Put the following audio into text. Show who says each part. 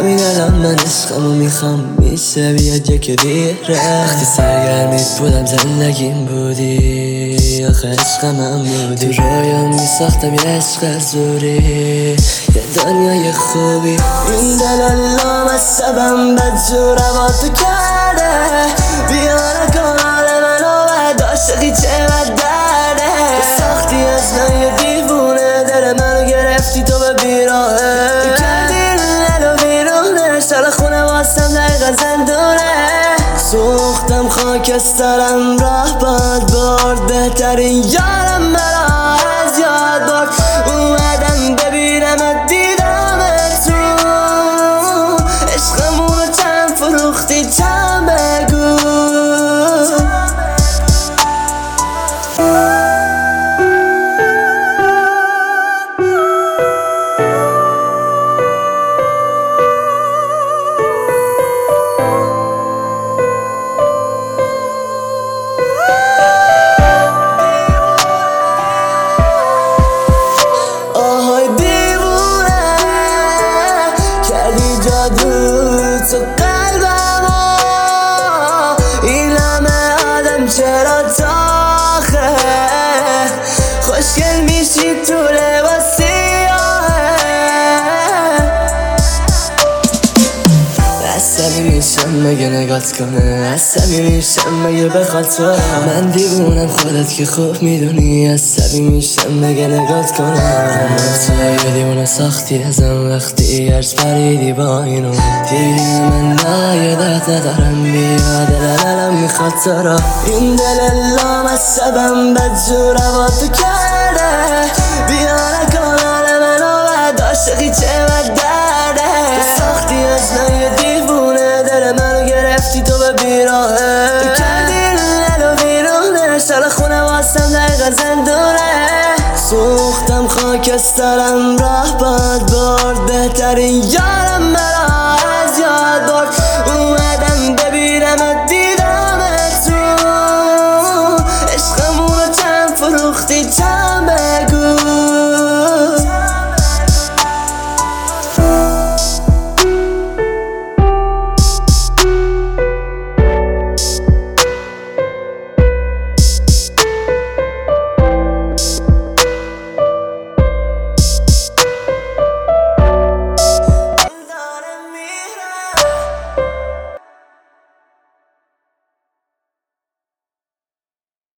Speaker 1: همین الان من عشقمو میخوام، میشه بیاد یکی بیره. وقتی سرگرمیت بودم زندگیم بودی، آخه عشق من بودی. تو رویام میساختم یه عشق زوری، یه دنیای خوبی. این دلالام از سبم بدجور با تو کرده، بیا نکن حال منو بد، عاشقی چقدر درده. ساختی از من یه دیوونه، دل منو گرفتی تو به بیراهه. سال خونه واسم دقیقا زندونه، سوختم خاکسترم راه باد برد. بهترین یارم مرا از یاد برد، اومدم ببینم دیدم تو. عشقمونو چند فروختی چند بگو. تو قلبمو این همه آدم چرا تاخه، خوشگل میشی تو لباس سیاهه. عصبی میشم مگه نگات کنه، عصبی میشم مگه بخواد تو. من دیوونم خودت که خوب میدونی، عصبی میشم مگه نگات کنه. تو یه دیوونه ساختی ازم وقتی ارز پریدی با اینو. دیگه من نایدت ندارم، بیا دلم میخواد تو را. این دل لام از سبم بدجور با تو کرده، بیا نکن حال منو بد، عاشقی چقدر درده. ساختی از من یه دیوونه، دل منو گرفتی تو به بیراهه. تو کردی دل و بیرونه، سال خونه واسم دقیقا زندونه، سوختم خاکسترم راه باد برد. بهترین یارم